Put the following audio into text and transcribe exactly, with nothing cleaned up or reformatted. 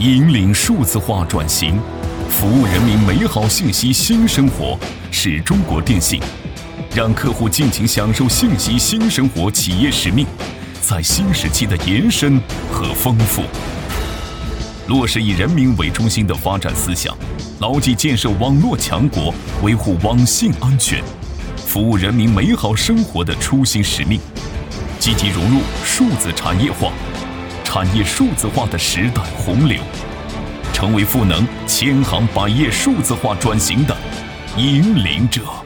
引领数字化转型，服务人民美好信息新生活，是中国电信让客户尽情享受信息新生活企业使命在新时期的延伸和丰富。落实以人民为中心的发展思想，牢记建设网络强国、维护网信安全、服务人民美好生活的初心使命，积极融入数字产业化、产业数字化的时代洪流，成为赋能千行百业数字化转型的引领者。